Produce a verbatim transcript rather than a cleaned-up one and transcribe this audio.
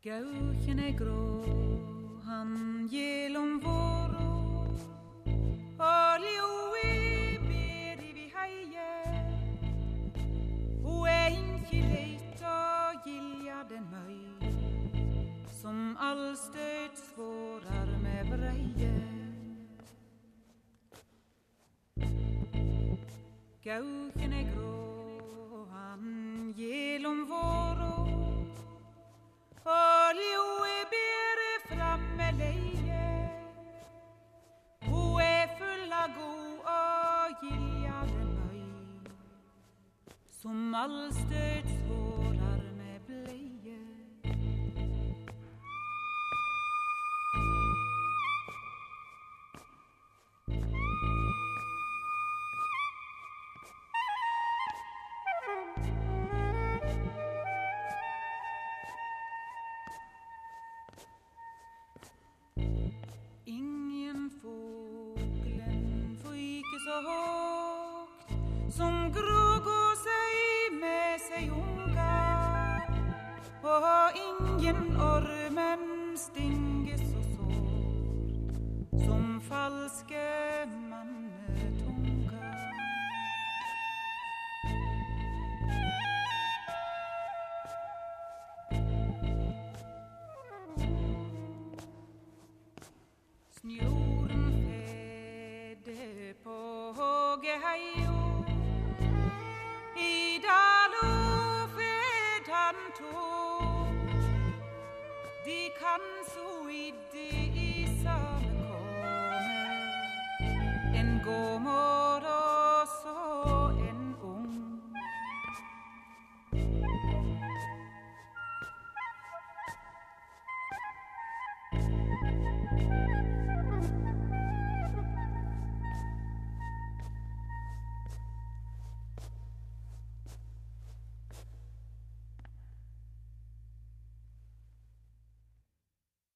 Gauchen är grå, han genom vårå, och Leo ber vi haje, och är inte lejt och gilja den möj, som all stöd svårar med breje. Gauchen är grå, han genom vårå, och Leo ber fram med leje, och är fulla go och gilja den möj, som all stöd svårar med bleje. Ingen fåglen flyger så högt som grågå sig med sig unga, och ingen ormen stinger så svår som falske mannetunga. Snö